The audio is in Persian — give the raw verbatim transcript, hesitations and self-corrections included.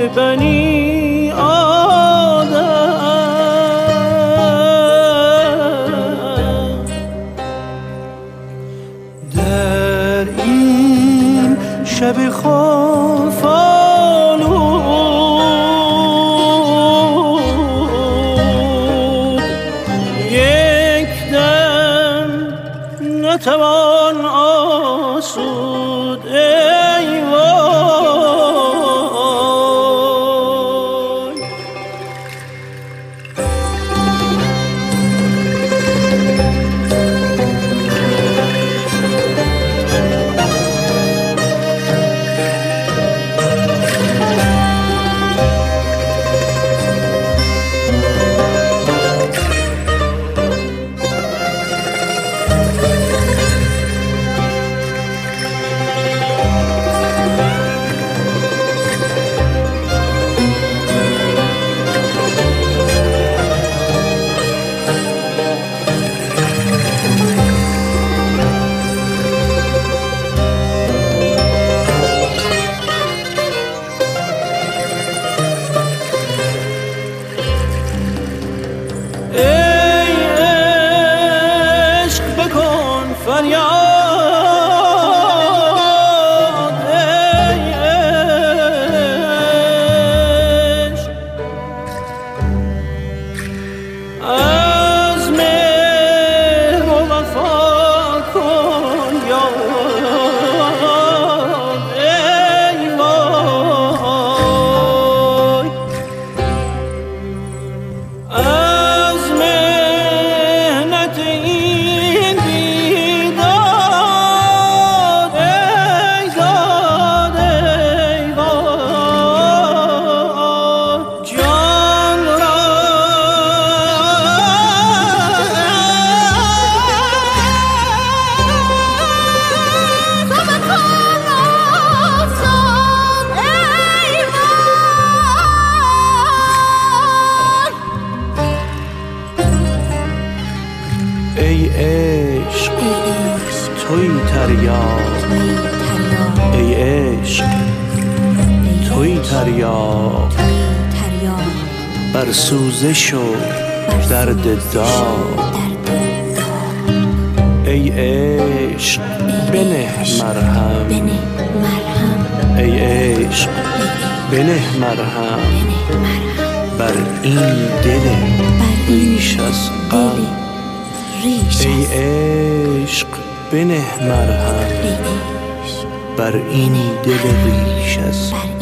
بنی آدم. در این شب خوف آلود یک دم نتوان آسود. ای وای فریاد. ای عشق از مهر و وفا کن یاد. ای وای از مهنت این بیداد. ای داد ای وای جان را تو بکن آسان. ای وای ای عشق توی تریاق. ای عشق توی تریاق بر سوزش و درد داغ. ای عشق بنه مرهم. ای عشق بنه مرهم بر این دل ریش از غم. ای عشق بنه مرهم بر این دل ریش از